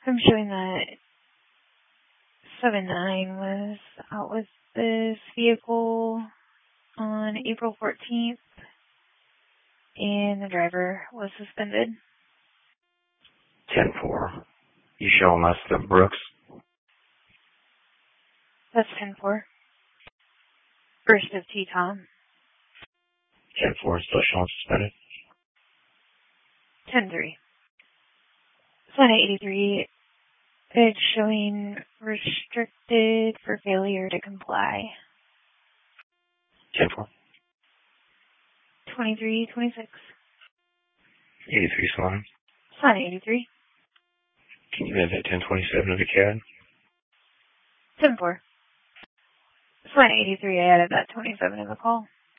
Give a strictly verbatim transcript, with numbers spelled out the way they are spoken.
I'm showing that seven nine was out with this vehicle on April fourteenth, and the driver was suspended. ten four. You showing us the Brooks? That's ten four. First of T-Tom. ten four still showing suspended? ten three. Sonnet eighty-three. It's showing restricted for failure to comply. ten four. twenty-three twenty-six. eighty-three Salon. Sonnet eighty-three. Can you add that ten twenty-seven of the C A D? ten four. Sonnet eighty-three, I added that twenty-seven in the call.